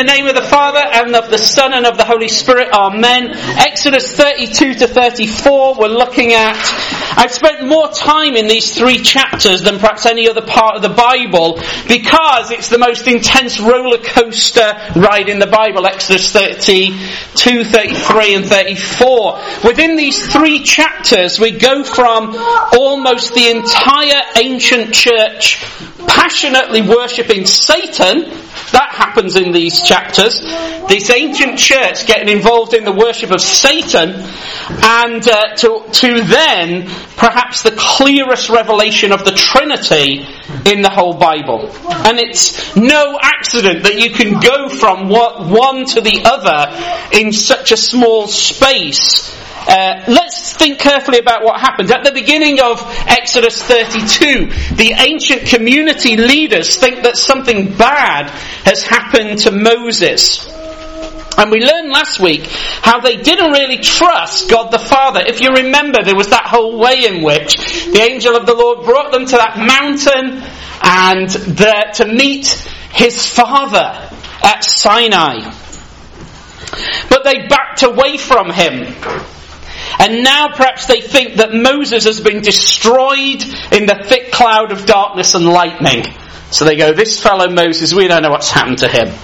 the name of the Father, and of the Son, and of the Holy Spirit. Amen. Exodus 32 to 34 we're looking at. I've spent more time in these 3 chapters than perhaps any other part of the Bible, because it's the most intense roller coaster ride in the Bible. Exodus 32, 33 and 34. Within these 3 chapters we go from almost the entire ancient church passionately worshipping Satan. That happens in these chapters. This ancient church getting involved in the worship of Satan, and to then perhaps the clearest revelation of the Trinity in the whole Bible. And it's no accident that you can go from one to the other in such a small space. Let's think carefully about what happened. At the beginning of Exodus 32, the ancient community leaders think that something bad has happened to Moses. And we learned last week how they didn't really trust God the Father. If you remember, there was that whole way in which the angel of the Lord brought them to that mountain and to meet his father at Sinai. But they backed away from him. And now perhaps they think that Moses has been destroyed in the thick cloud of darkness and lightning. So they go, this fellow Moses, we don't know what's happened to him.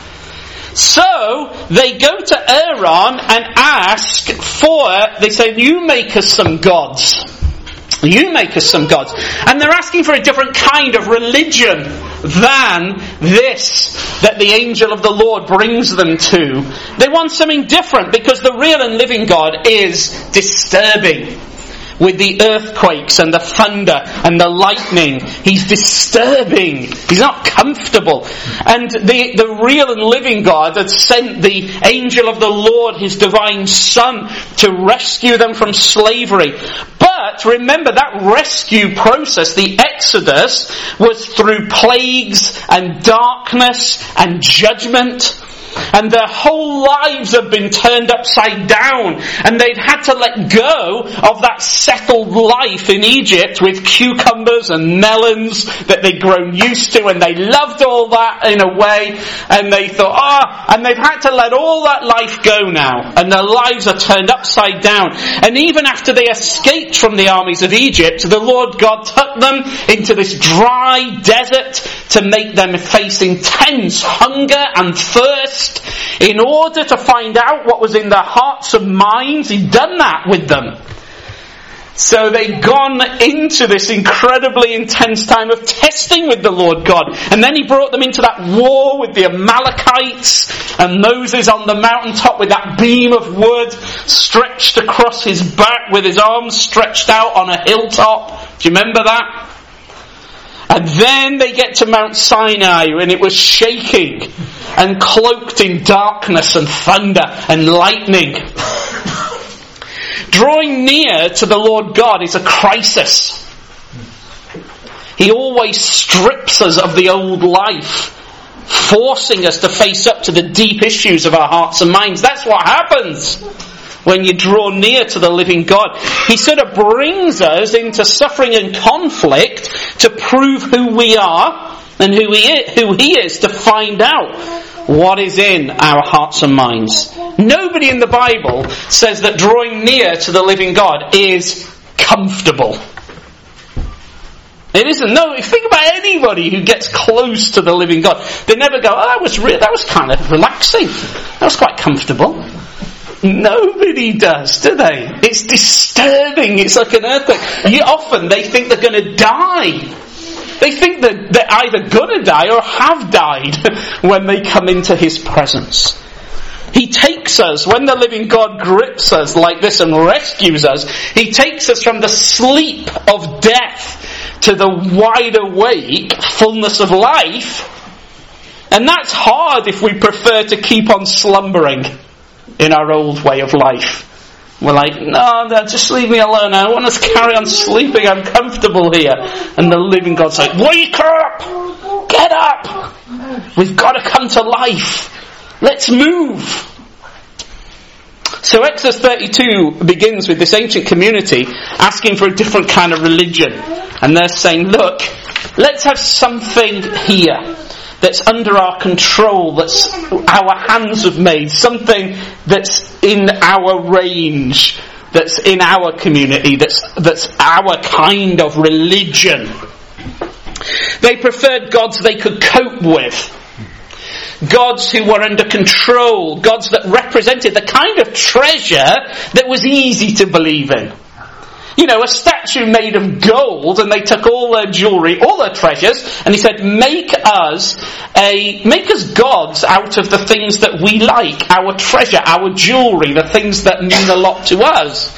So they go to Aaron and ask they say, you make us some gods. You make us some gods. And they're asking for a different kind of religion than this that the angel of the Lord brings them to. They want something different, because the real and living God is disturbing. With the earthquakes and the thunder and the lightning, he's disturbing. He's not comfortable. And the real and living God had sent the angel of the Lord, his divine Son, to rescue them from slavery. But remember, that rescue process, the Exodus, was through plagues and darkness and judgment. And their whole lives have been turned upside down, and they'd had to let go of that settled life in Egypt with cucumbers and melons that they'd grown used to, and they loved all that in a way, and they thought, and they've had to let all that life go now, and their lives are turned upside down. And even after they escaped from the armies of Egypt, the Lord God took them into this dry desert to make them face intense hunger and thirst in order to find out what was in their hearts and minds. He'd done that with them. So they'd gone into this incredibly intense time of testing with the Lord God. And then he brought them into that war with the Amalekites, and Moses on the mountaintop with that beam of wood stretched across his back with his arms stretched out on a hilltop. Do you remember that? And then they get to Mount Sinai, and it was shaking and cloaked in darkness and thunder and lightning. Drawing near to the Lord God is a crisis. He always strips us of the old life, forcing us to face up to the deep issues of our hearts and minds. That's what happens when you draw near to the living God. He sort of brings us into suffering and conflict to prove who we are and who he is, to find out what is in our hearts and minds. Nobody in the Bible says that drawing near to the living God is comfortable. It isn't. No, think about anybody who gets close to the living God. They never go, that was kind of relaxing. That was quite comfortable. Nobody does, do they? It's disturbing. It's like an earthquake. Often they think they're going to die. They think that they're either going to die or have died when they come into his presence. He takes us, when the living God grips us like this and rescues us, he takes us from the sleep of death to the wide awake fullness of life. And that's hard if we prefer to keep on slumbering in our old way of life. We're like, no, just leave me alone. I want to carry on sleeping. I'm comfortable here. And the living God's like, wake up! Get up! We've got to come to life. Let's move. So Exodus 32 begins with this ancient community asking for a different kind of religion. And they're saying, look, let's have something here that's under our control, that's our hands have made, something that's in our range, that's in our community, that's our kind of religion. They preferred gods they could cope with. Gods who were under control. Gods that represented the kind of treasure that was easy to believe in. You know, a statue made of gold, and they took all their jewellery, all their treasures, and he said, make us gods out of the things that we like, our treasure, our jewellery, the things that mean a lot to us.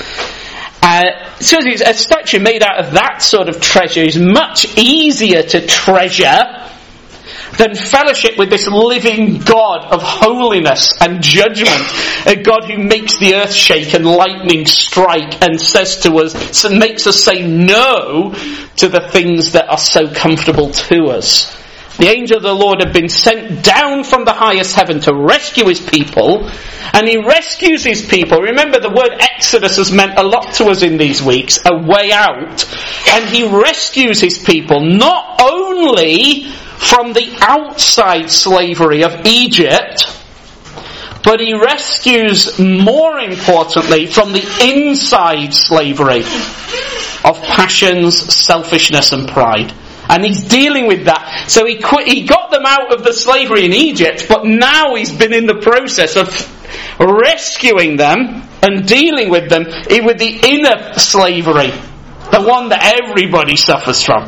So a statue made out of that sort of treasure is much easier to treasure than fellowship with this living God of holiness and judgment, a God who makes the earth shake and lightning strike and says to us, makes us say no to the things that are so comfortable to us. The angel of the Lord had been sent down from the highest heaven to rescue his people, and he rescues his people. Remember, the word Exodus has meant a lot to us in these weeks, a way out. And he rescues his people not only from the outside slavery of Egypt, but he rescues, more importantly, from the inside slavery of passions, selfishness and pride. And he's dealing with that. So he got them out of the slavery in Egypt, but now he's been in the process of rescuing them and dealing with them with the inner slavery, the one that everybody suffers from.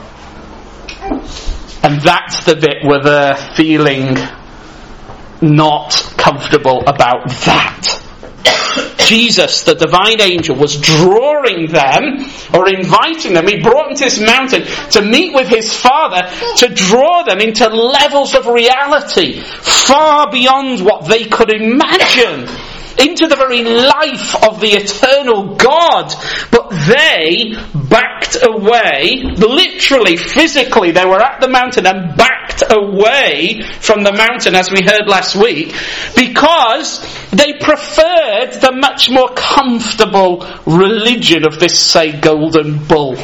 And that's the bit where they're feeling not comfortable about that. Jesus, the divine angel, was drawing them, or inviting them. He brought them to this mountain to meet with his Father, to draw them into levels of reality far beyond what they could imagine, into the very life of the eternal God. But they backed away, literally, physically. They were at the mountain and backed away from the mountain, as we heard last week, because they preferred the much more comfortable religion of this, say, golden bull.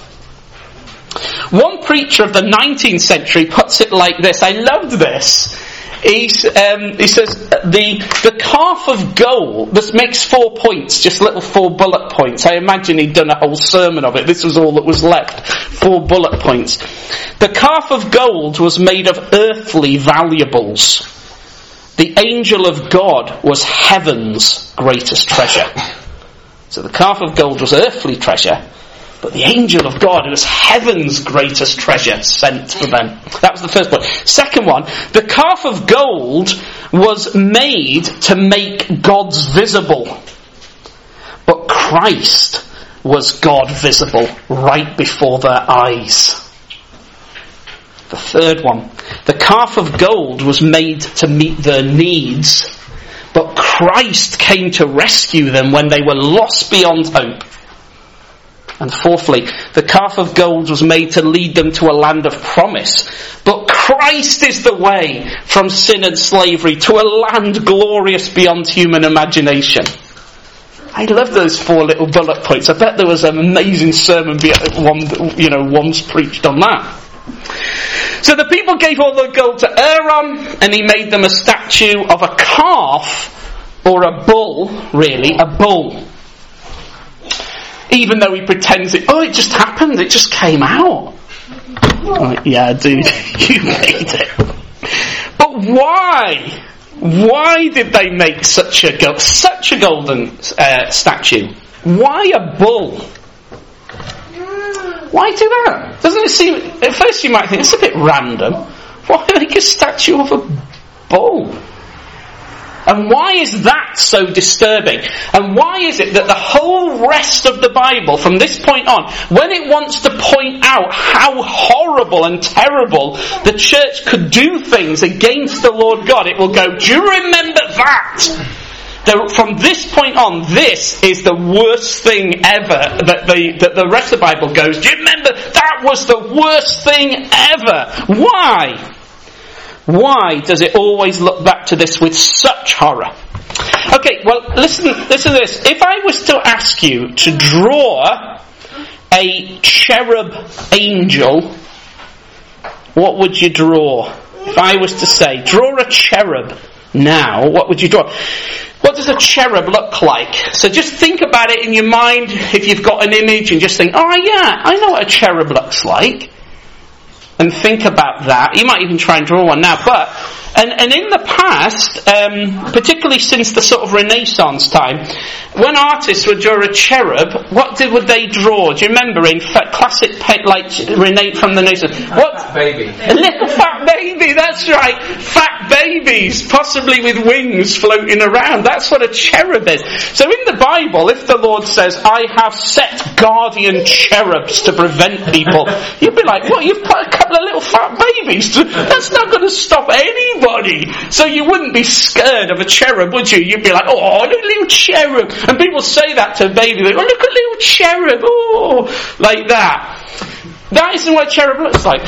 One preacher of the 19th century puts it like this. I loved this. He says, the calf of gold, this makes 4 points, just little 4 bullet points. I imagine he'd done a whole sermon of it. This was all that was left. 4 bullet points. The calf of gold was made of earthly valuables. The angel of God was heaven's greatest treasure. So the calf of gold was earthly treasure, but the angel of God was heaven's greatest treasure sent for them. That was the first point. Second one, the calf of gold was made to make gods visible. But Christ was God visible right before their eyes. The third one, the calf of gold was made to meet their needs, but Christ came to rescue them when they were lost beyond hope. And fourthly, the calf of gold was made to lead them to a land of promise. But Christ is the way from sin and slavery to a land glorious beyond human imagination. I love those 4 little bullet points. I bet there was an amazing sermon once preached on that. So the people gave all the gold to Aaron, and he made them a statue of a calf, or a bull, really, a bull. Even though he pretends it just happened, it just came out. Oh, yeah, dude, you made it. But why? Why did they make such a golden statue? Why a bull? Why do that? Doesn't it seem, at first you might think, it's a bit random. Why make a statue of a bull? And why is that so disturbing? And why is it that the whole rest of the Bible, from this point on, when it wants to point out how horrible and terrible the church could do things against the Lord God, it will go, do you remember that? From this point on, this is the worst thing ever, that the rest of the Bible goes, do you remember that was the worst thing ever? Why? Why does it always look back to this with such horror? Okay, well, listen to this. If I was to ask you to draw a cherub angel, what would you draw? If I was to say, draw a cherub now, what would you draw? What does a cherub look like? So just think about it in your mind, if you've got an image, and just think, oh yeah, I know what a cherub looks like. And think about that. You might even try and draw one now. But, and in the past, particularly since the sort of Renaissance time, when artists would draw a cherub, would they draw? Do you remember in classic, like from the Renaissance? What? Fat baby. A little fat baby, that's right. Fat babies, possibly with wings floating around. That's what a cherub is. So in the Bible, if the Lord says, I have set guardian cherubs to prevent people, you'd be like, what, you've put a couple of little fat babies? That's not going to stop anybody. So you wouldn't be scared of a cherub, would you? You'd be like, oh, look at a little cherub. And people say that to a baby, like, oh, look at a little cherub, oh, like that. That isn't what a cherub looks like.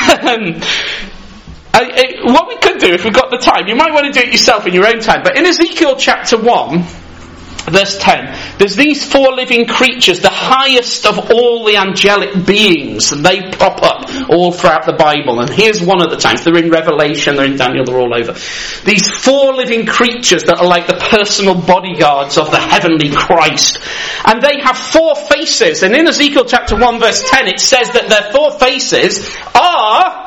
What we could do, if we've got the time, you might want to do it yourself in your own time, but in Ezekiel chapter 1, verse 10, there's these 4 living creatures, the highest of all the angelic beings, and they pop up all throughout the Bible. And here's one of the times. They're in Revelation, they're in Daniel, they're all over. These 4 living creatures that are like the personal bodyguards of the heavenly Christ. And they have 4 faces. And in Ezekiel chapter 1 verse 10, it says that their 4 faces are...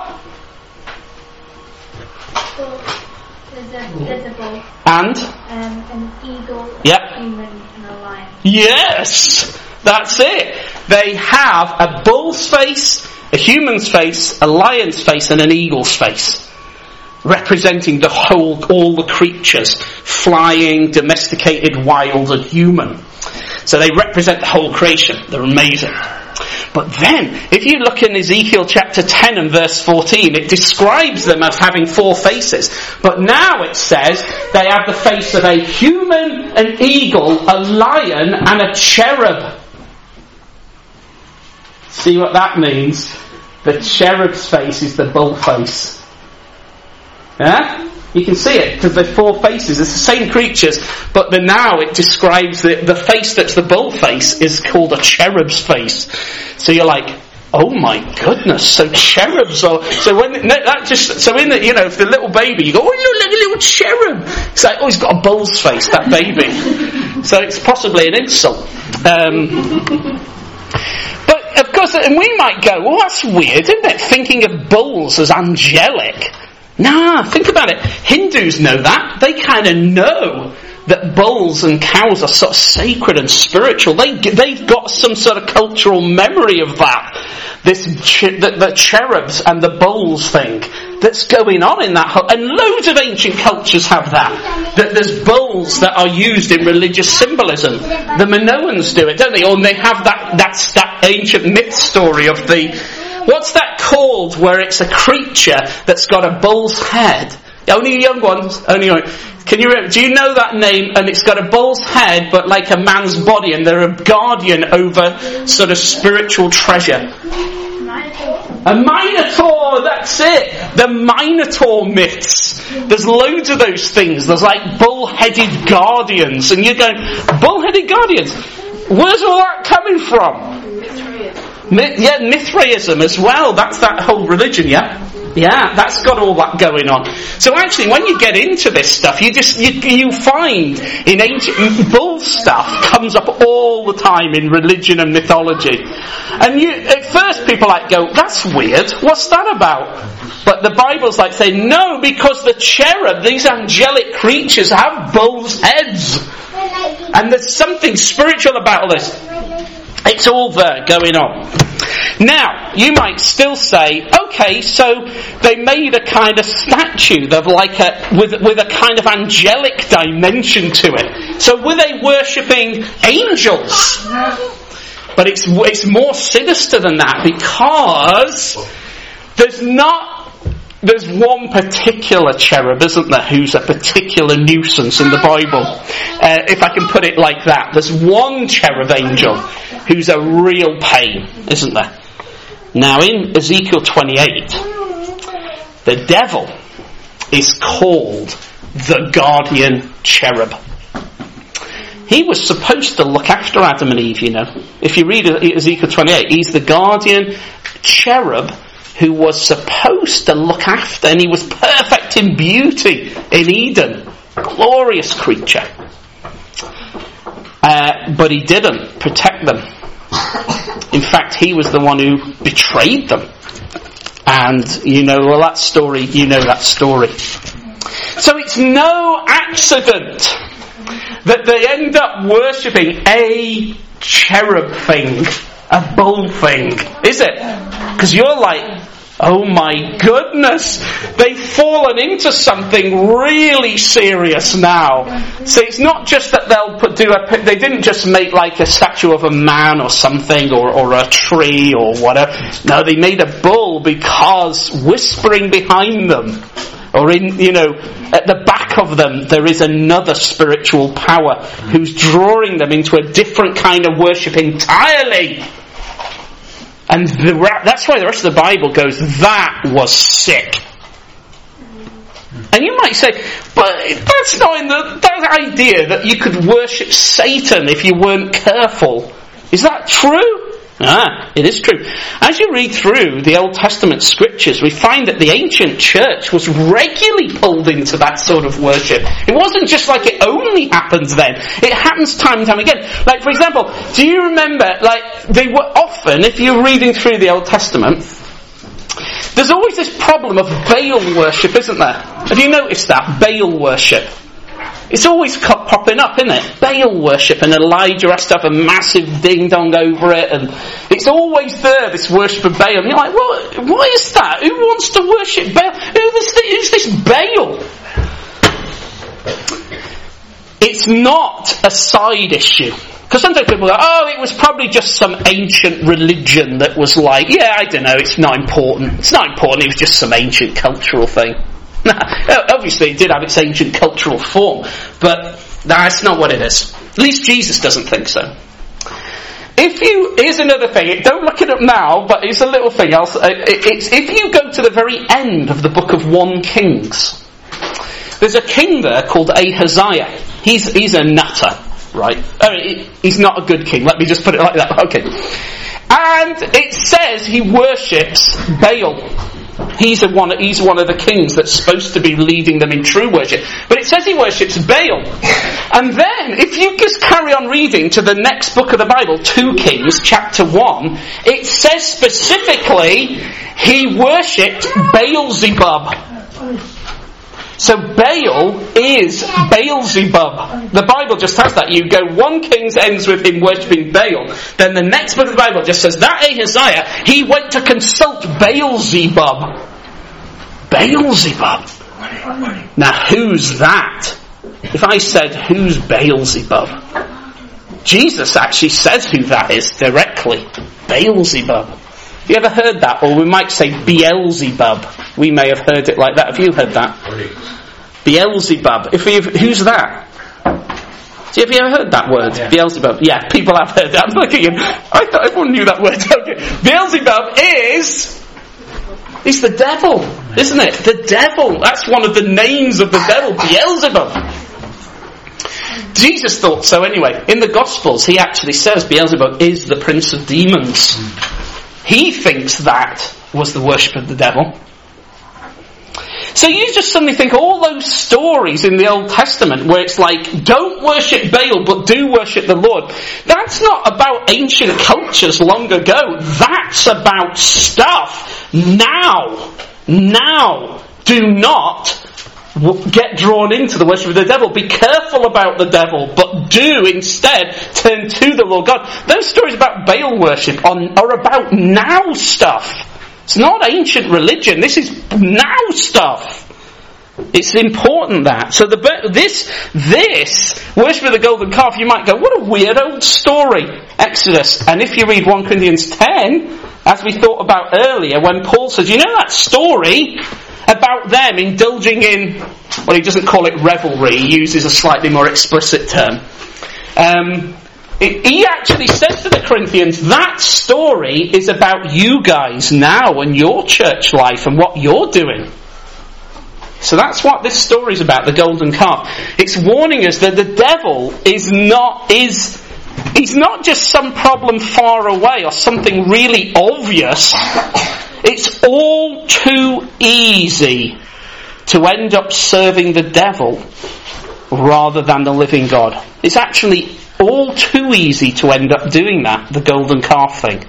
There's a bull. And? An eagle, yep. a human, and a lion. Yes! That's it! They have a bull's face, a human's face, a lion's face, and an eagle's face. Representing all the creatures, flying, domesticated, wild, and human. So they represent the whole creation. They're amazing. But then, if you look in Ezekiel chapter 10 and verse 14, it describes them as having 4 faces. But now it says they have the face of a human, an eagle, a lion, and a cherub. See what that means? The cherub's face is the bull face. Yeah? You can see it, because they're 4 faces. It's the same creatures, but now it describes the face that's the bull face is called a cherub's face. So you're like, oh my goodness, so cherubs are... So when so in the, if the little baby, you go, oh look, a little cherub. It's like, oh, he's got a bull's face, that baby. So it's possibly an insult. But of course, and we might go, well, that's weird, isn't it? Thinking of bulls as angelic. Nah, think about it. Hindus know that. They kind of know that bulls and cows are sort of sacred and spiritual. They've got some sort of cultural memory of that. The cherubs and the bulls thing that's going on in that whole... And loads of ancient cultures have that. That there's bulls that are used in religious symbolism. The Minoans do it, don't they? Or they have that ancient myth story of the... What's that called where it's a creature that's got a bull's head? Only young ones. Only young. Can you remember? Do you know that name? And it's got a bull's head, but like a man's body, and they're a guardian over sort of spiritual treasure. A Minotaur, that's it. The Minotaur myths. There's loads of those things. There's like bull-headed guardians, and you're going, bull-headed guardians? Where's all that coming from? Yeah, Mithraism as well. That's that whole religion, yeah? Yeah, that's got all that going on. So actually, when you get into this stuff, you find in ancient bull stuff comes up all the time in religion and mythology. And at first people go, that's weird. What's that about? But the Bible's like saying, no, because the cherub, these angelic creatures, have bulls' heads. And there's something spiritual about all this. It's all there going on. Now, you might still say, okay, so they made a kind of statue of with a kind of angelic dimension to it. So were they worshipping angels? But it's more sinister than that, because there's one particular cherub, isn't there, who's a particular nuisance in the Bible. If I can put it like that. There's one cherub angel who's a real pain, isn't there? Now in Ezekiel 28, the devil is called the guardian cherub. He was supposed to look after Adam and Eve, If you read Ezekiel 28, he's the guardian cherub who was supposed to look after, and he was perfect in beauty in Eden. Glorious creature. But he didn't protect them. In fact, he was the one who betrayed them. And you know that story. So it's no accident that they end up worshipping a cherub thing, a bull thing, is it? Because you're like, oh my goodness, they've fallen into something really serious now. So it's not just that they didn't just make like a statue of a man or something, or a tree or whatever. No, they made a bull because whispering behind them, or at the back of them, there is another spiritual power who's drawing them into a different kind of worship entirely. And that's why the rest of the Bible goes, that was sick. And you might say, but that's not in that idea that you could worship Satan if you weren't careful. Is that true? It is true. As you read through the Old Testament scriptures, we find that the ancient church was regularly pulled into that sort of worship. It wasn't just like it only happens then. It happens time and time again. Like, for example, do you remember, they were often, if you're reading through the Old Testament, there's always this problem of Baal worship, isn't there? Have you noticed that? Baal worship. It's always popping up, isn't it? Baal worship, and Elijah has to have a massive ding-dong over it, and it's always there, this worship of Baal. And you're like, well, why is that? Who wants to worship Baal? Who's this Baal? It's not a side issue. Because sometimes people go, it was probably just some ancient religion that was like, I don't know, it's not important. It's not important, it was just some ancient cultural thing. Obviously it did have its ancient cultural form, but that's not what it is. At least Jesus doesn't think so. Here's another thing, don't look it up now, but it's a little thing else. If you go to the very end of the book of 1 Kings, there's a king there called Ahaziah. He's a nutter, right? He's not a good king, let me just put it like that. Okay. And it says he worships Baal. He's one of the kings that's supposed to be leading them in true worship. But it says he worships Baal. And then, if you just carry on reading to the next book of the Bible, 2 Kings, chapter 1, it says specifically he worshipped Beelzebub. So Baal is Beelzebub. The Bible just has that. You go 1 Kings ends with him worshipping Baal. Then the next book of the Bible just says that Ahaziah, he went to consult Beelzebub. Beelzebub. Now who's that? If I said, who's Beelzebub? Jesus actually says who that is directly. Beelzebub. Have you ever heard that? Or we might say Beelzebub. We may have heard it like that. Have you heard that? Beelzebub. Who's that? Have you ever heard that word? Yeah. Beelzebub. Yeah, people have heard that. I'm looking at I thought everyone knew that word. Okay. Beelzebub is the devil, isn't it? The devil. That's one of the names of the devil. Beelzebub. Jesus thought so anyway. In the Gospels, he actually says Beelzebub is the prince of demons. He thinks that was the worship of the devil. So you just suddenly think all those stories in the Old Testament where it's like, don't worship Baal but do worship the Lord. That's not about ancient cultures long ago. That's about stuff now. Do not get drawn into the worship of the devil. Be careful about the devil, but do instead turn to the Lord God. Those stories about Baal worship are about now stuff. It's not ancient religion. This is now stuff. It's important that. So this worship of the golden calf, you might go, what a weird old story. Exodus. And if you read 1 Corinthians 10, as we thought about earlier, when Paul says, you know that story about them indulging in, well, he doesn't call it revelry, he uses a slightly more explicit term. He actually says to the Corinthians, that story is about you guys now and your church life and what you're doing. So that's what this story is about, the golden calf. It's warning us that the devil he's not just some problem far away or something really obvious. It's all too easy to end up serving the devil rather than the living God. It's actually all too easy to end up doing that, the golden calf thing.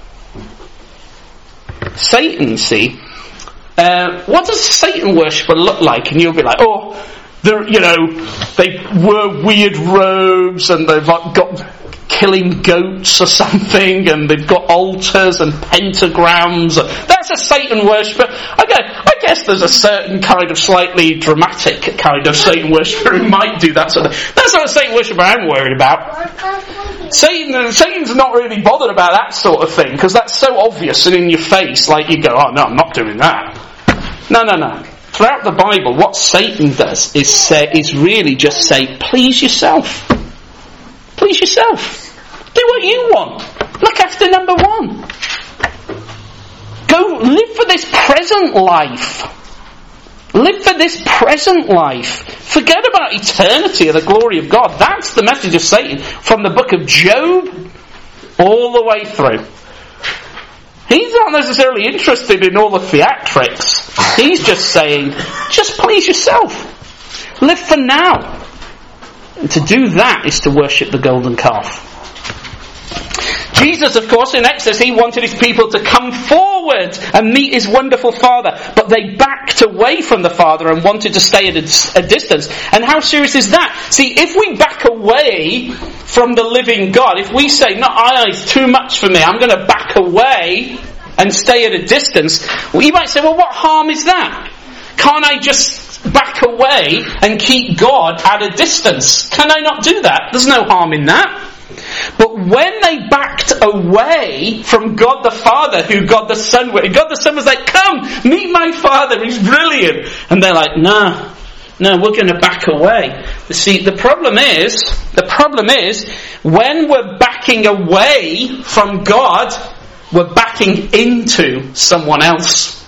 Satan, see, what does Satan worshipper look like? And you'll be like, oh, they wear weird robes and they've got killing goats or something, and they've got altars and pentagrams. That's a Satan worshipper. I guess there's a certain kind of slightly dramatic kind of Satan worshipper who might do that sort of thing. That's not a Satan worshipper I'm worried about. Satan's not really bothered about that sort of thing, because that's so obvious and in your face, like you go, oh no, I'm not doing that. No. Throughout the Bible, what Satan does is really just say, please yourself. Please yourself. Do what you want. Look after number one. Go live for this present life. Live for this present life. Forget about eternity or the glory of God. That's the message of Satan from the book of Job all the way through. He's not necessarily interested in all the theatrics. He's just saying, just please yourself. Live for now. And to do that is to worship the golden calf. Jesus, of course, in Exodus, he wanted his people to come forward and meet his wonderful Father. But they backed away from the Father and wanted to stay at a distance. And how serious is that? See, if we back away from the living God, if we say, no, it's too much for me, I'm going to back away and stay at a distance, well, you might say, well, what harm is that? Can't I just back away and keep God at a distance? Can I not do that? There's no harm in that. But when they backed away from God the Father, who God the Son was, God the Son was like, come, meet my Father, he's brilliant. And they're like, no, we're going to back away. You see, the problem is, when we're backing away from God, we're backing into someone else.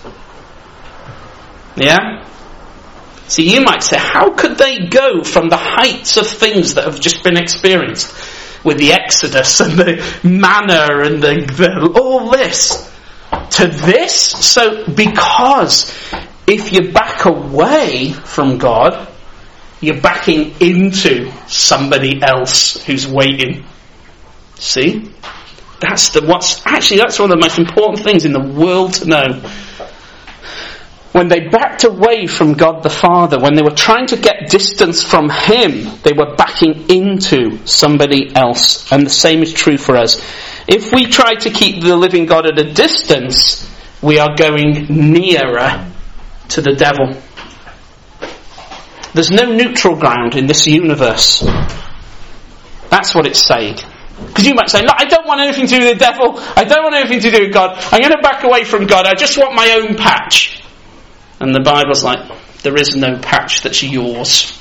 Yeah? See, you might say, how could they go from the heights of things that have just been experienced with the Exodus and the manna and the all this to this? So, because if you back away from God, you're backing into somebody else who's waiting. See? That's one of the most important things in the world to know. When they backed away from God the Father, when they were trying to get distance from Him, they were backing into somebody else. And the same is true for us. If we try to keep the living God at a distance, we are going nearer to the devil. There's no neutral ground in this universe. That's what it's saying. Because you might say, no, I don't want anything to do with the devil. I don't want anything to do with God. I'm going to back away from God. I just want my own patch. And the Bible's like, there is no patch that's yours.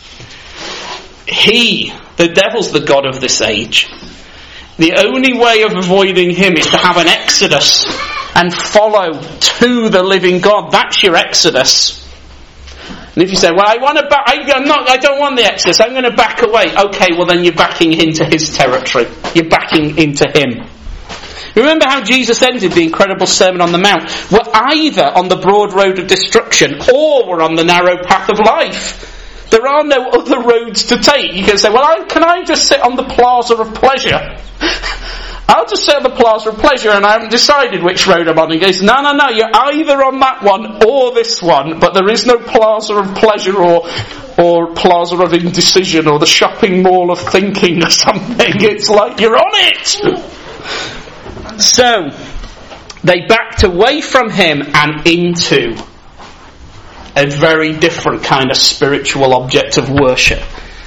The devil's the God of this age. The only way of avoiding him is to have an exodus and follow to the living God. That's your exodus. And if you say, well, I don't want the exodus, I'm going to back away. Okay, well then you're backing into his territory. You're backing into him. Remember how Jesus ended the incredible Sermon on the Mount? We're either on the broad road of destruction or we're on the narrow path of life. There are no other roads to take. You can say, well, can I just sit on the plaza of pleasure? I'll just sit on the plaza of pleasure and I haven't decided which road I'm on. He goes, no, you're either on that one or this one, but there is no plaza of pleasure or plaza of indecision or the shopping mall of thinking or something. It's like you're on it. So, they backed away from him and into a very different kind of spiritual object of worship.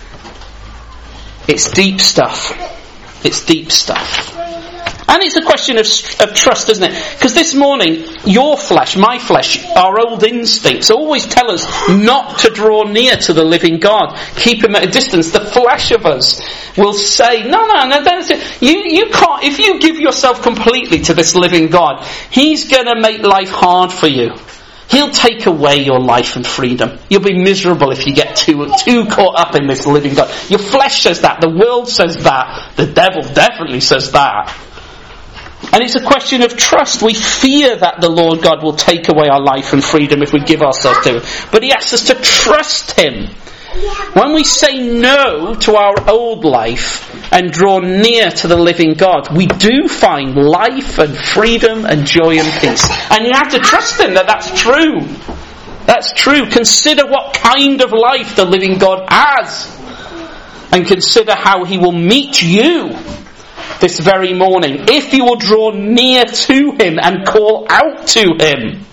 It's deep stuff. It's deep stuff. And it's a question of trust, isn't it? Because this morning, your flesh, my flesh, our old instincts always tell us not to draw near to the living God. Keep him at a distance. The flesh of us will say, no, you can't. If you give yourself completely to this living God, he's going to make life hard for you. He'll take away your life and freedom. You'll be miserable if you get too caught up in this living God. Your flesh says that. The world says that. The devil definitely says that. And it's a question of trust. We fear that the Lord God will take away our life and freedom if we give ourselves to Him. But He asks us to trust Him. When we say no to our old life and draw near to the living God, we do find life and freedom and joy and peace. And you have to trust Him that that's true. That's true. Consider what kind of life the living God has. And consider how He will meet you this very morning, if you will draw near to Him and call out to Him.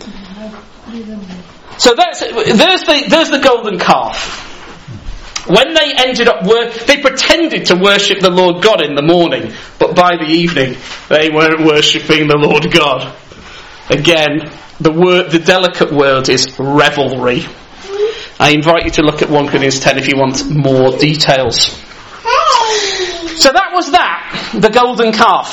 So there's the golden calf. When they ended up they pretended to worship the Lord God in the morning, but by the evening they weren't worshipping the Lord God. Again, the delicate word is revelry. I invite you to look at 1 Corinthians 10 if you want more details. So that was that, the golden calf.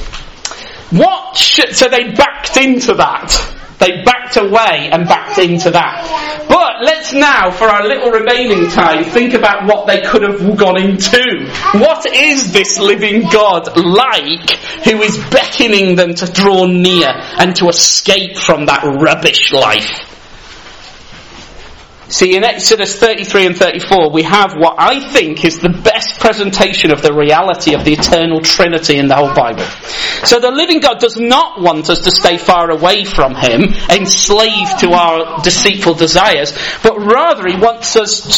So they backed into that. They backed away and backed into that. But let's now, for our little remaining time, think about what they could have gone into. What is this living God like, who is beckoning them to draw near and to escape from that rubbish life? See, in Exodus 33 and 34, we have what I think is the best presentation of the reality of the eternal Trinity in the whole Bible. So the living God does not want us to stay far away from Him, enslaved to our deceitful desires, but rather He wants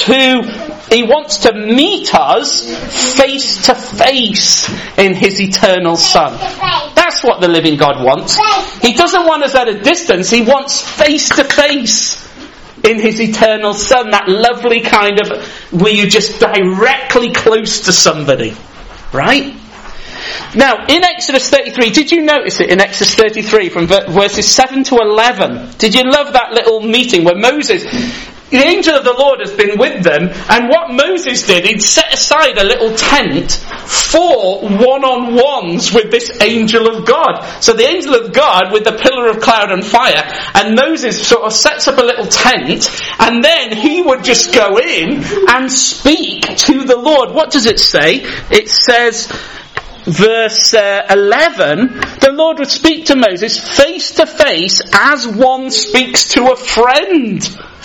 to meet us face to face in His eternal Son. That's what the living God wants. He doesn't want us at a distance, He wants face to face in His eternal Son, that lovely kind of where you're just directly close to somebody. Right? Now, in Exodus 33, did you notice it in Exodus 33 from verses 7 to 11? Did you love that little meeting where the angel of the Lord has been with them, and what Moses did, he'd set aside a little tent for one-on-ones with this angel of God. So the angel of God with the pillar of cloud and fire, and Moses sort of sets up a little tent, and then he would just go in and speak to the Lord. What does it say? It says, verse 11, the Lord would speak to Moses face to face as one speaks to a friend.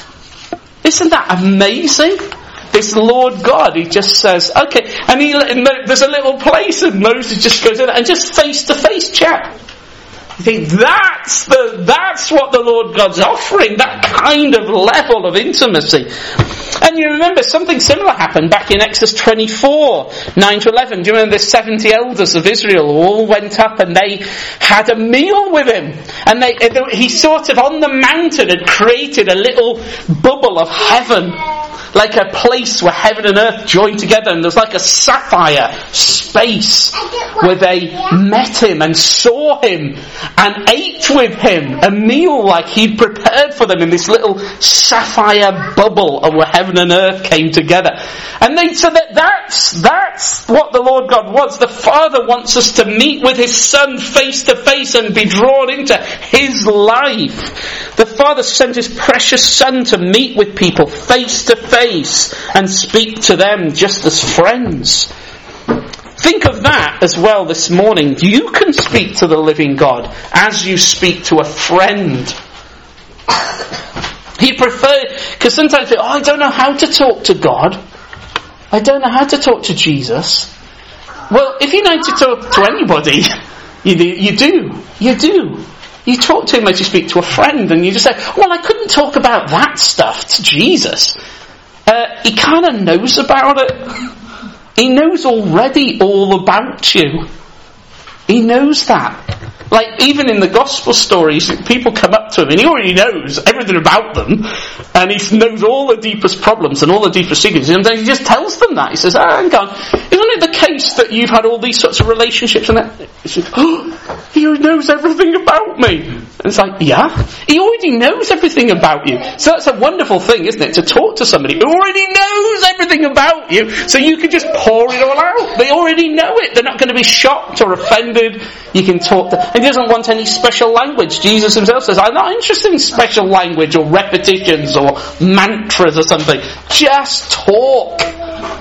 Isn't that amazing? This Lord God, He just says, okay, and there's a little place and Moses just goes in and just face to face chat. You think that's what the Lord God's offering, that kind of level of intimacy. And you remember something similar happened back in Exodus 24, 9 to 11. Do you remember the 70 elders of Israel all went up and they had a meal with Him? And he sort of on the mountain had created a little bubble of heaven, like a place where heaven and earth joined together, and there's like a sapphire space where they met Him and saw Him and ate with Him a meal like He'd prepared for them in this little sapphire bubble where heaven and earth came together. And they said that's what the Lord God wants. The Father wants us to meet with His Son face to face and be drawn into His life. The Father sent His precious Son to meet with people face to face and speak to them just as friends. Think of that as well this morning. You can speak to the living God as you speak to a friend. He prefers, because sometimes you think, I don't know how to talk to God. I don't know how to talk to Jesus. Well, if you know to talk to anybody, you do. You talk to Him as you speak to a friend, and you just say, well, I couldn't talk about that stuff to Jesus. He kind of knows about it. He knows already all about you. He knows that. Like, even in the gospel stories, people come up to Him and He already knows everything about them, and He knows all the deepest problems and all the deepest secrets, and then He just tells them that. He says, hang on, isn't it the case that you've had all these sorts of relationships and that? He says, He knows everything about me. And it's like, yeah, He already knows everything about you. So that's a wonderful thing, isn't it? To talk to somebody who already knows everything about you, so you can just pour it all out. They already know it. They're not going to be shocked or offended. You can talk to, and He doesn't want any special language. Jesus Himself says, I'm not interested in special language or repetitions or mantras or something. Just talk.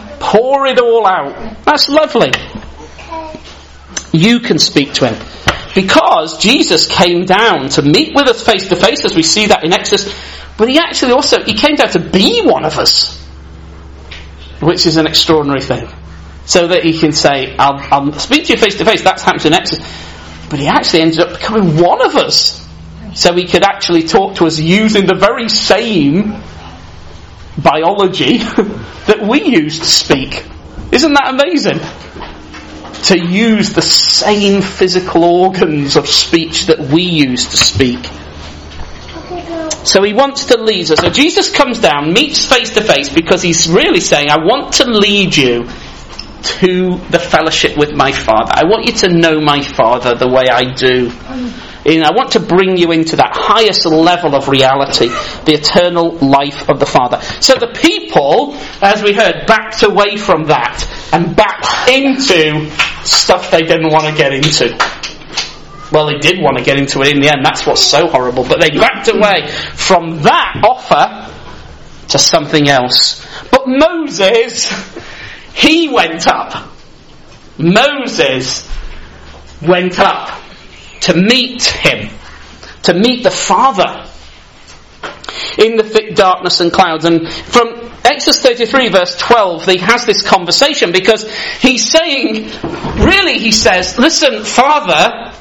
Pour it all out. That's lovely. You can speak to Him Because Jesus came down to meet with us face to face, as we see that in Exodus, but he came down to be one of us, which is an extraordinary thing. So that he can say, I'll speak to you face to face. That's happened in Exodus. But he actually ended up becoming one of us. So he could actually talk to us using the very same biology that we use to speak. Isn't that amazing? To use the same physical organs of speech that we use to speak. So he wants to lead us. So Jesus comes down, meets face to face, because he's really saying, I want to lead you to the fellowship with my Father. I want you to know my Father the way I do. I want to bring you into that highest level of reality, the eternal life of the Father. So the people, as we heard, backed away from that and backed into stuff they didn't want to get into. Well, they did want to get into it in the end. That's what's so horrible. But they backed away from that offer to something else. But Moses, he went up. Moses went up to meet him, to meet the Father in the thick darkness and clouds. And from Exodus 33 verse 12, he has this conversation, because he's saying, really he says, listen, Father,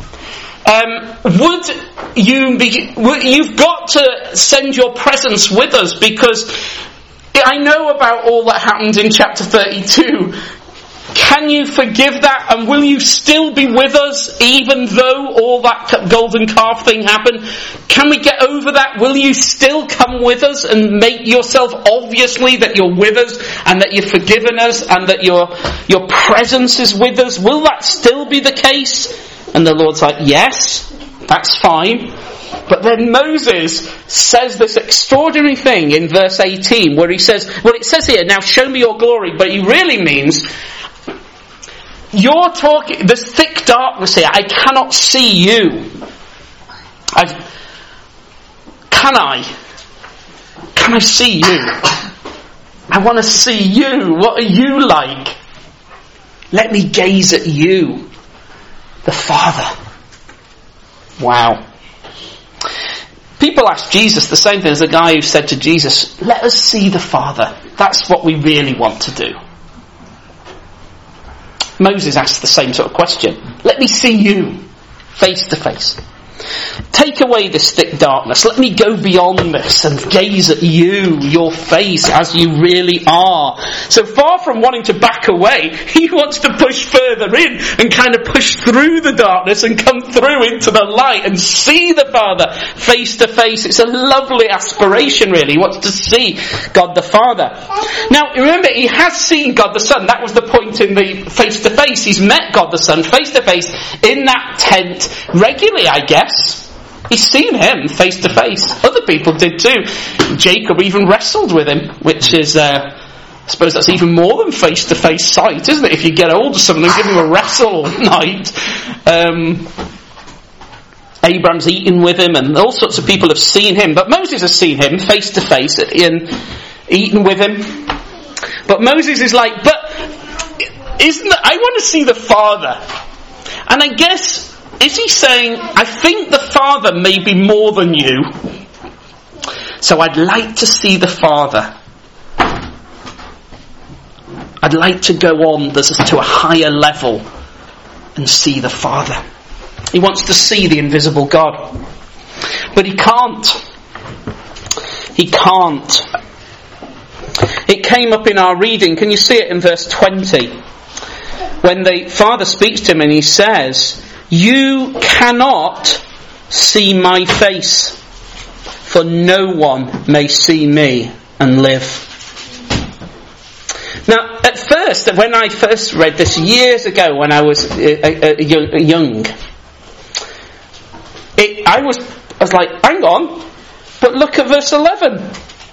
you've got to send your presence with us, because I know about all that happened in chapter 32. Can you forgive that, and will you still be with us even though all that golden calf thing happened? Can we get over that? Will you still come with us and make yourself obviously that you're with us and that you've forgiven us and that your presence is with us? Will that still be the case? And the Lord's like, yes, that's fine. But then Moses says this extraordinary thing in verse 18 where he says, well, it says here, now show me your glory, but he really means, you're talking, there's thick darkness here, I cannot see you. Can I see you? I want to see you. What are you like? Let me gaze at you, the Father. Wow. People ask Jesus the same thing as the guy who said to Jesus, let us see the Father. That's what we really want to do. Moses asked the same sort of question. Let me see you face to face. Take away this thick darkness. Let me go beyond this and gaze at you, your face, as you really are. So far from wanting to back away, he wants to push further in and kind of push through the darkness and come through into the light and see the Father face to face. It's a lovely aspiration, really. He wants to see God the Father. Now, remember, he has seen God the Son. That was the point in the face to face. He's met God the Son face to face in that tent regularly, I guess. He's seen him face to face. Other people did too. Jacob even wrestled with him, which is, I suppose that's even more than face to face sight, isn't it? If you get hold of someone and give him a wrestle all night. Abraham's eaten with him, and all sorts of people have seen him. But Moses has seen him face to face and eaten with him. But Moses is like, but I want to see the Father. And I guess, is he saying, I think the Father may be more than you, so I'd like to see the Father. I'd like to go on to a higher level and see the Father. He wants to see the invisible God. But he can't. He can't. It came up in our reading. Can you see it in verse 20? When the Father speaks to him and he says, you cannot see my face, for no one may see me and live. Now, at first, when I first read this years ago when I was young, I was like, hang on, but look at verse 11.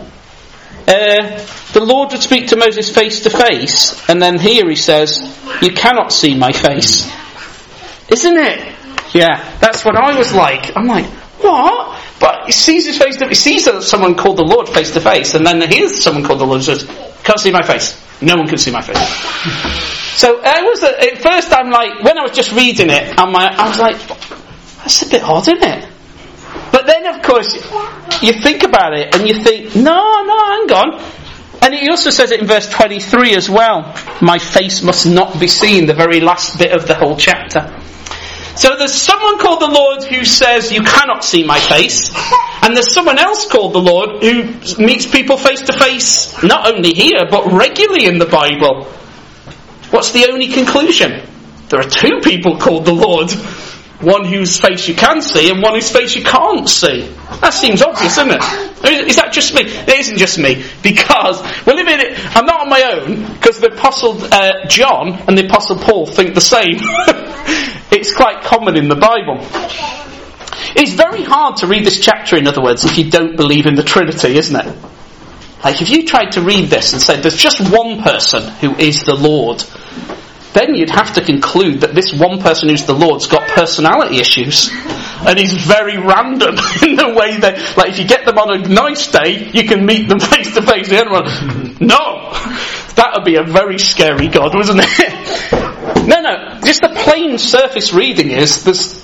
The Lord would speak to Moses face to face, and then here he says, you cannot see my face. Isn't it? Yeah, that's what I was like. I'm like, what? But he sees his face, he sees someone called the Lord face to face, and then here's someone called the Lord and says, can't see my face. No one can see my face. So at first I'm like, when I was just reading it, I was like, That's a bit odd, isn't it? But then, of course, you think about it and you think, no, hang on. And he also says it in verse 23 as well. My face must not be seen, the very last bit of the whole chapter. So there's someone called the Lord who says, you cannot see my face. And there's someone else called the Lord who meets people face to face, not only here, but regularly in the Bible. What's the only conclusion? There are two people called the Lord. One whose face you can see and one whose face you can't see. That seems obvious, isn't it? Is that just me? It isn't just me. Because we're living it. I'm not on my own, because the Apostle John and the Apostle Paul think the same. It's quite common in the Bible. It's very hard to read this chapter, in other words, if you don't believe in the Trinity, isn't it? Like, if you tried to read this and said there's just one person who is the Lord, then you'd have to conclude that this one person who's the Lord's got personality issues. And he's very random in the way that, like, if you get them on a nice day, you can meet them face to face. The other one, no! That would be a very scary God, wouldn't it? No, just the plain surface reading is, there's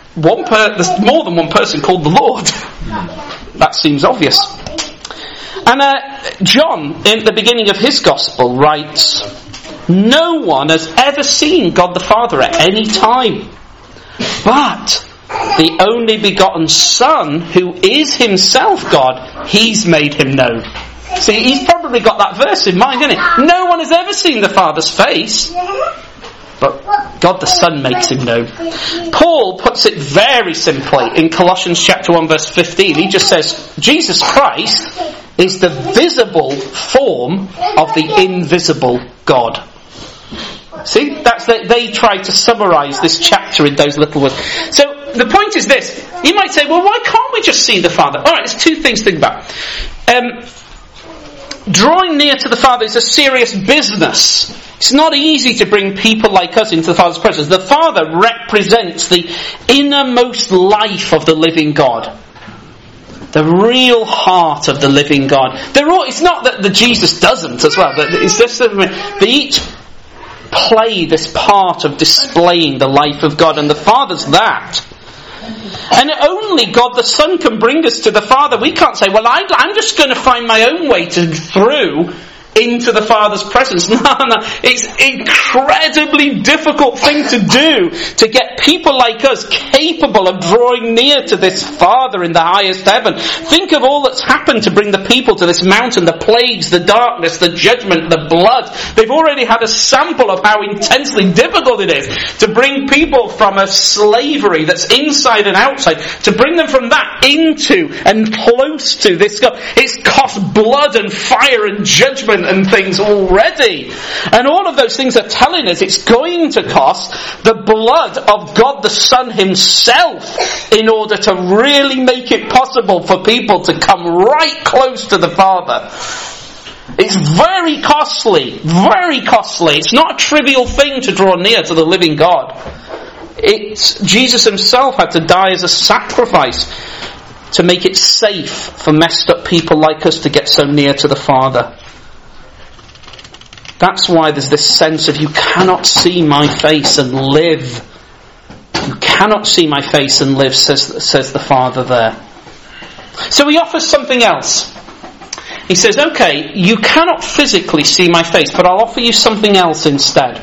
more than one person called the Lord. That seems obvious. And John, in the beginning of his Gospel, writes, no one has ever seen God the Father at any time, but the only begotten Son, who is himself God, he's made him known. See, he's probably got that verse in mind, isn't he? No one has ever seen the Father's face, but God the Son makes him known. Paul puts it very simply in Colossians chapter 1 verse 15. He just says, Jesus Christ is the visible form of the invisible God. See, they tried to summarise this chapter in those little words. So the point is this: you might say, well, why can't we just see the Father? All right, there's two things to think about. Drawing near to the Father is a serious business. It's not easy to bring people like us into the Father's presence. The Father represents the innermost life of the living God. The real heart of the living God. It's not that the Jesus doesn't as well. It's just that they each play this part of displaying the life of God, and the Father's that. And only God the Son can bring us to the Father. We can't say, well, I'm just going to find my own way through into the Father's presence. No, it's an incredibly difficult thing to do, to get people like us capable of drawing near to this Father in the highest heaven. Think of all that's happened to bring the people to this mountain, the plagues, the darkness, the judgment, the blood. They've already had a sample of how intensely difficult it is to bring people from a slavery that's inside and outside, to bring them from that into and close to this God. It's cost blood and fire and judgment and things already. And all of those things are telling us it's going to cost the blood of God the Son himself in order to really make it possible for people to come right close to the Father. It's very costly, very costly. It's not a trivial thing to draw near to the living God. Jesus himself had to die as a sacrifice to make it safe for messed up people like us to get so near to the Father. That's why there's this sense of, you cannot see my face and live. You cannot see my face and live, says the Father there. So he offers something else. He says, okay, you cannot physically see my face, but I'll offer you something else instead.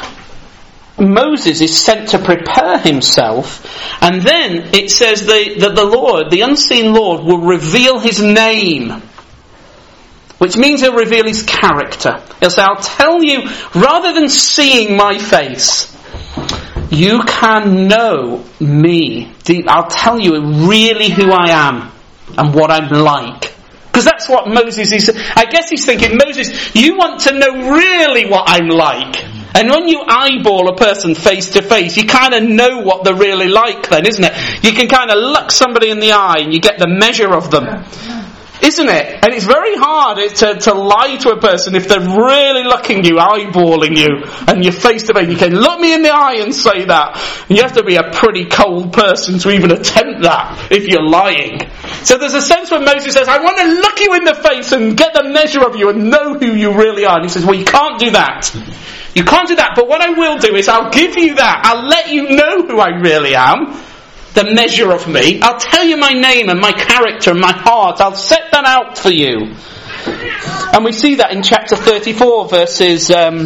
Moses is sent to prepare himself, and then it says that the Lord, the unseen Lord, will reveal his name. Which means he'll reveal his character. He'll say, I'll tell you, rather than seeing my face, you can know me. I'll tell you really who I am and what I'm like. Because that's what Moses is. I guess he's thinking, Moses, you want to know really what I'm like. And when you eyeball a person face to face, you kind of know what they're really like then, isn't it? You can kind of look somebody in the eye and you get the measure of them. Isn't it? And it's very hard to lie to a person if they're really looking you, eyeballing you, and you're face to face. You can look me in the eye and say that. And you have to be a pretty cold person to even attempt that if you're lying. So there's a sense where Moses says, I want to look you in the face and get the measure of you and know who you really are. And he says, well, you can't do that. You can't do that. But what I will do is I'll give you that. I'll let you know who I really am. the measure of me. I'll tell you my name and my character and my heart. I'll set that out for you. And we see that in chapter 34, verses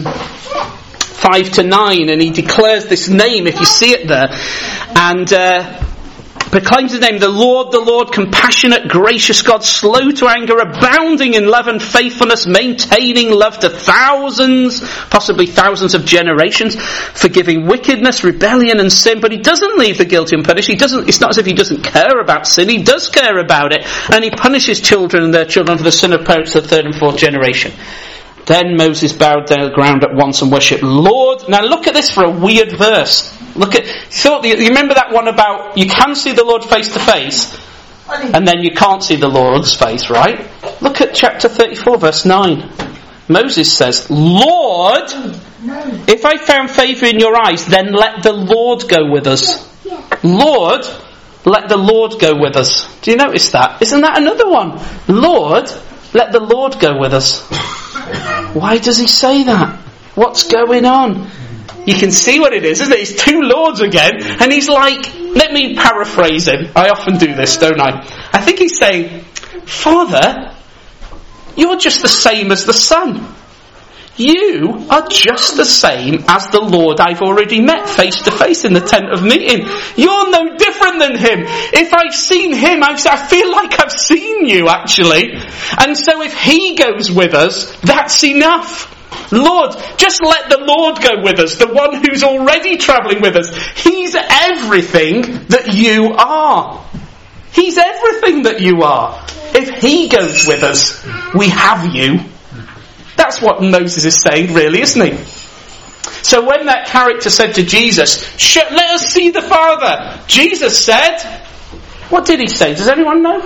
5 to 9. And he declares this name, if you see it there. And proclaims his name, the Lord, compassionate, gracious God, slow to anger, abounding in love and faithfulness, maintaining love to thousands, possibly thousands of generations, forgiving wickedness, rebellion and sin. But he doesn't leave the guilty unpunished. It's not as if he doesn't care about sin. He does care about it. And he punishes children and their children for the sin of parents to the third and fourth generation. Then Moses bowed down to the ground at once and worshipped Lord. Now look at this for a weird verse. You remember that one about you can see the Lord face to face and then you can't see the Lord's face, right? Look at chapter 34 verse 9. Moses says, Lord, if I found favour in your eyes, then let the Lord go with us. Lord, let the Lord go with us. Do you notice that? Isn't that another one? Lord, let the Lord go with us. Why does he say that? What's going on? You can see what it is, isn't it? It's two lords again, and he's like, let me paraphrase him. I often do this, don't I? I think he's saying, Father, you're just the same as the Son. You are just the same as the Lord I've already met face to face in the tent of meeting. You're no different than him. If I've seen him, I feel like I've seen you, actually. And so if he goes with us, that's enough. Lord, just let the Lord go with us, the one who's already travelling with us. He's everything that you are. He's everything that you are. If he goes with us, we have you. That's what Moses is saying, really, isn't he? So when that character said to Jesus, let us see the Father, Jesus said, what did he say? Does anyone know?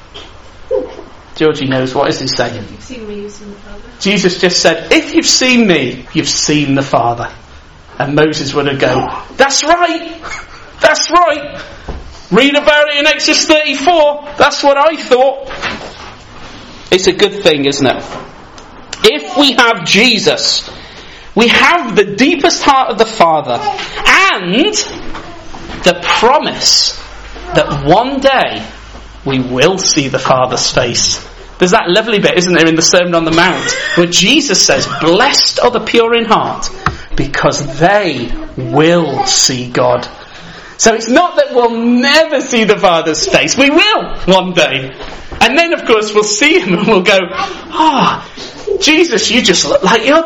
Georgie knows. What is he saying? If you've seen me, you've seen the Father. Jesus just said, if you've seen me, you've seen the Father. And Moses would have gone, that's right. That's right. Read about it in Exodus 34. That's what I thought. It's a good thing, isn't it? If we have Jesus, we have the deepest heart of the Father and the promise that one day we will see the Father's face. There's that lovely bit, isn't there, in the Sermon on the Mount, where Jesus says, blessed are the pure in heart, because they will see God. So it's not that we'll never see the Father's face. We will one day. And then, of course, we'll see him and we'll go, Jesus, you just look like your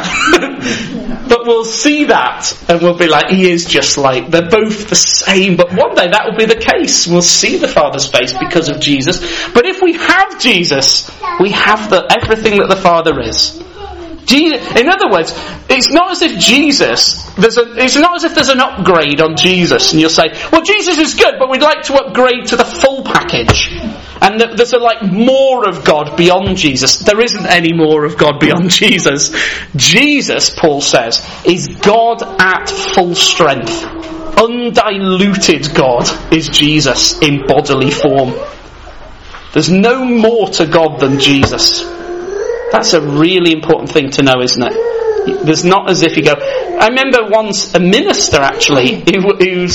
dad. But we'll see that and we'll be like, he is just like, they're both the same. But one day that will be the case. We'll see the Father's face because of Jesus. But if we have Jesus, we have everything that the Father is. In other words, it's not as if it's not as if there's an upgrade on Jesus and you'll say, well, Jesus is good, but we'd like to upgrade to the full package. And there's more of God beyond Jesus. There isn't any more of God beyond Jesus. Jesus, Paul says, is God at full strength. Undiluted God is Jesus in bodily form. There's no more to God than Jesus. That's a really important thing to know, isn't it? There's not as if you go... I remember once a minister, actually, who's...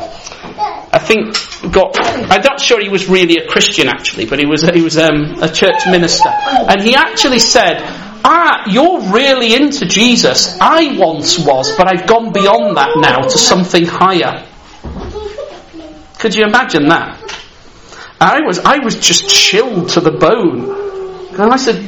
I think I'm not sure he was really a Christian, actually, but he was a church minister. And he actually said, you're really into Jesus. I once was, but I've gone beyond that now to something higher. Could you imagine that? I was just chilled to the bone. And I said,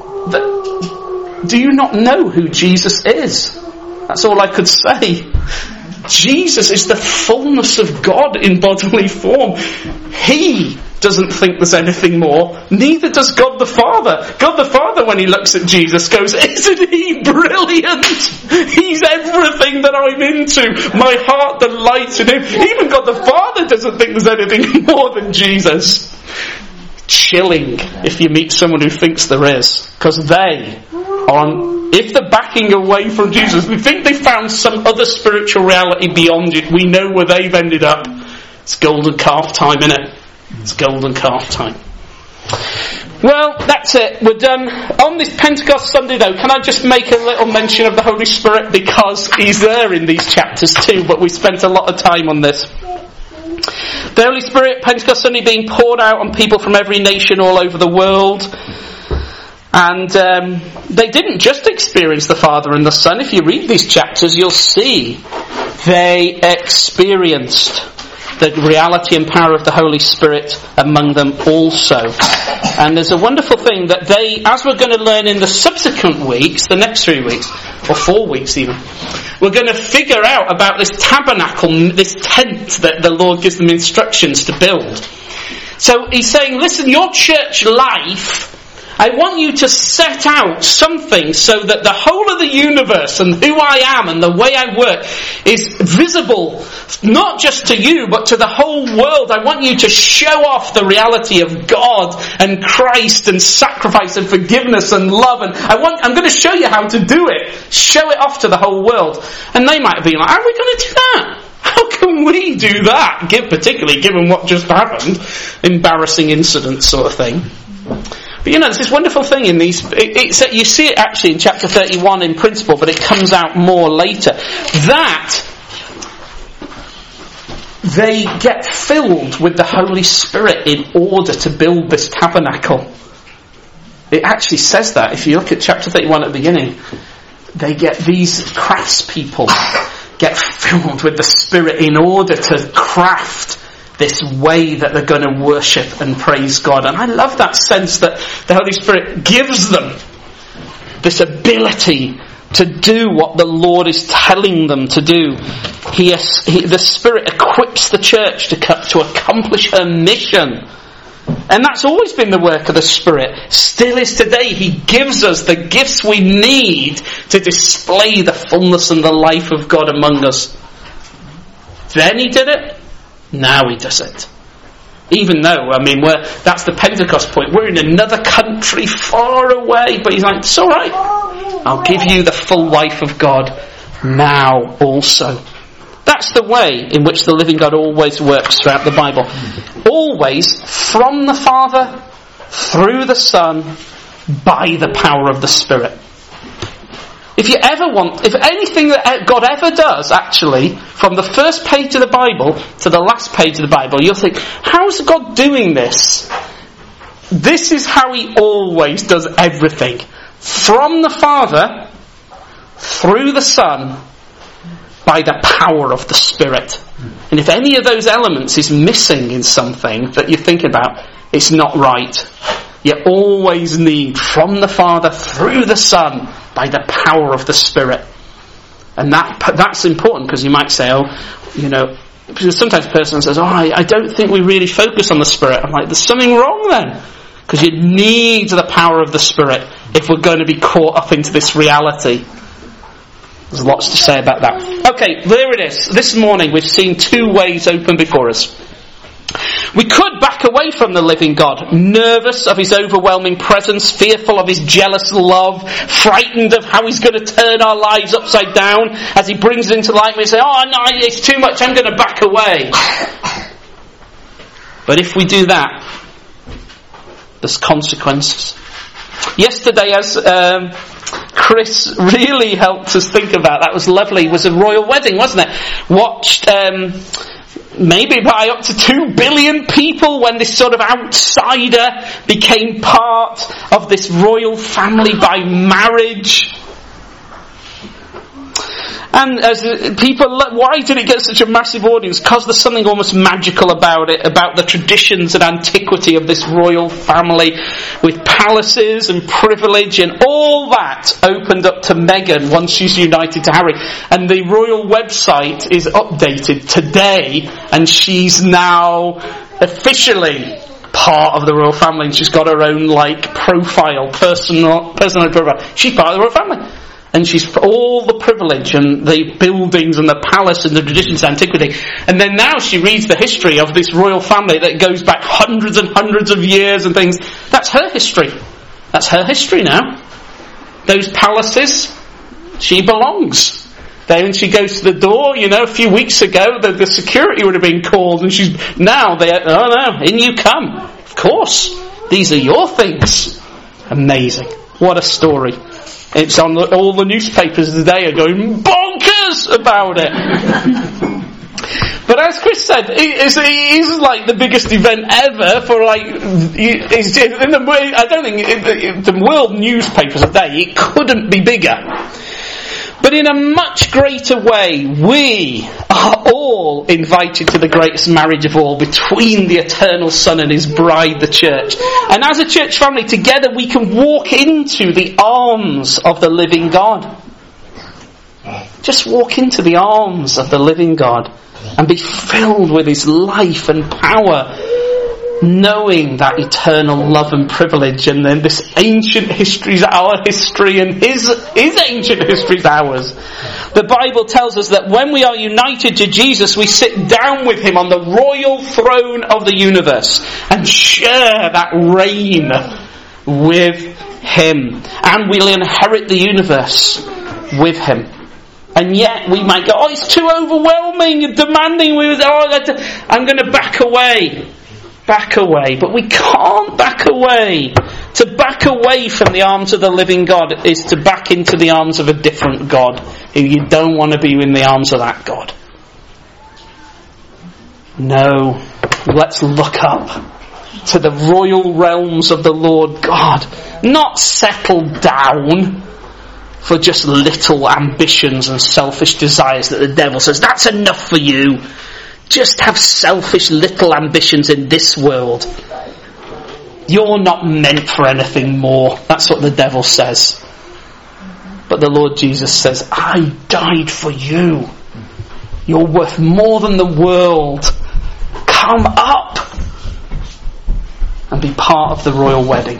do you not know who Jesus is? That's all I could say. Jesus is the fullness of God in bodily form. He doesn't think there's anything more. Neither does God the Father. God the Father, when he looks at Jesus, goes, isn't he brilliant? He's everything that I'm into. My heart delights in him. Even God the Father doesn't think there's anything more than Jesus. Chilling if you meet someone who thinks there is. Because they if they're backing away from Jesus, they think they found some other spiritual reality beyond it. We know where they've ended up. It's golden calf time, innit? It's golden calf time. Well, that's it. We're done. On this Pentecost Sunday, though, can I just make a little mention of the Holy Spirit, because he's there in these chapters too, but we spent a lot of time on this. The Holy Spirit, Pentecost Sunday, being poured out on people from every nation all over the world. And they didn't just experience the Father and the Son. If you read these chapters, you'll see they experienced the reality and power of the Holy Spirit among them also. And there's a wonderful thing that they, as we're going to learn in the subsequent weeks, the next 3 weeks, or 4 weeks even, we're going to figure out about this tabernacle, this tent that the Lord gives them instructions to build. So he's saying, listen, your church life, I want you to set out something so that the whole of the universe and who I am and the way I work is visible, not just to you, but to the whole world. I want you to show off the reality of God and Christ and sacrifice and forgiveness and love. And I'm going to show you how to do it. Show it off to the whole world. And they might have been like, how are we going to do that? How can we do that? Particularly given what just happened. Embarrassing incident sort of thing. But there's this wonderful thing in these, you see it actually in chapter 31 in principle, but it comes out more later, that they get filled with the Holy Spirit in order to build this tabernacle. It actually says that. If you look at chapter 31 at the beginning, they get these craftspeople get filled with the Spirit in order to craft this way that they're going to worship and praise God. And I love that sense that the Holy Spirit gives them this ability to do what the Lord is telling them to do. The Spirit equips the church to accomplish her mission. And that's always been the work of the Spirit. Still is today. He gives us the gifts we need to display the fullness and the life of God among us. Then he did it. Now he does it. Even though, that's the Pentecost point. We're in another country far away. But he's like, it's all right. I'll give you the full life of God now also. That's the way in which the living God always works throughout the Bible. Always from the Father, through the Son, by the power of the Spirit. If anything that God ever does, actually, from the first page of the Bible to the last page of the Bible, you'll think, how's God doing this? This is how he always does everything. From the Father, through the Son, by the power of the Spirit. And if any of those elements is missing in something that you're thinking about, it's not right. You always need from the Father through the Son by the power of the Spirit. And that's important, because you might say, because sometimes a person says, I don't think we really focus on the Spirit. I'm like, there's something wrong then. Because you need the power of the Spirit if we're going to be caught up into this reality. There's lots to say about that. Okay, there it is. This morning we've seen 2 ways open before us. We could back away from the living God, nervous of his overwhelming presence, fearful of his jealous love, frightened of how he's going to turn our lives upside down as he brings it into light. We say, no, it's too much, I'm going to back away. But if we do that, there's consequences. Yesterday, as Chris really helped us think about, that was lovely, it was a royal wedding, wasn't it? Watched maybe by up to 2 billion people when this sort of outsider became part of this royal family by marriage. And as people, why did it get such a massive audience? Because there's something almost magical about it, about the traditions and antiquity of this royal family, with palaces and privilege, and all that opened up to Meghan once she's united to Harry. And the royal website is updated today, and she's now officially part of the royal family, and she's got her own profile, personal profile. She's part of the royal family. And she's all the privilege and the buildings and the palace and the traditions of antiquity. And then now she reads the history of this royal family that goes back hundreds and hundreds of years and things. That's her history. That's her history now. Those palaces, she belongs. Then she goes to the door, a few weeks ago, the security would have been called, and she's now, in you come. Of course. These are your things. Amazing. What a story. It's on all the newspapers today are going bonkers about it. But as Chris said, it is like the biggest event ever for I don't think the world newspapers today, it couldn't be bigger. But in a much greater way, we are all invited to the greatest marriage of all between the eternal Son and his bride, the church. And as a church family, together we can walk into the arms of the living God. Just walk into the arms of the living God and be filled with his life and power, knowing that eternal love and privilege, and then this ancient history is our history and his ancient history is ours. The Bible tells us that when we are united to Jesus, we sit down with him on the royal throne of the universe and share that reign with him, and we'll inherit the universe with him. And yet we might go, oh, it's too overwhelming and demanding. I'm going to back away. Back away. But we can't back away. To back away from the arms of the living God is to back into the arms of a different God. You don't want to be in the arms of that God. No. Let's look up to the royal realms of the Lord God. Not settle down for just little ambitions and selfish desires that the devil says, that's enough for you. Just have selfish little ambitions in this world. You're not meant for anything more. That's what the devil says. But the Lord Jesus says, I died for you. You're worth more than the world. Come up and be part of the royal wedding.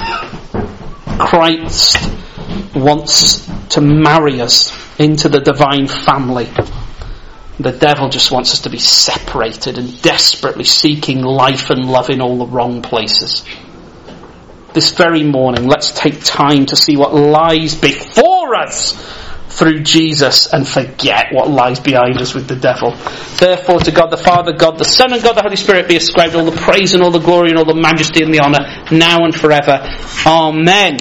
Christ wants to marry us into the divine family. The devil just wants us to be separated and desperately seeking life and love in all the wrong places. This very morning, let's take time to see what lies before us through Jesus and forget what lies behind us with the devil. Therefore, to God the Father, God the Son, and God the Holy Spirit be ascribed all the praise and all the glory and all the majesty and the honour now and forever. Amen.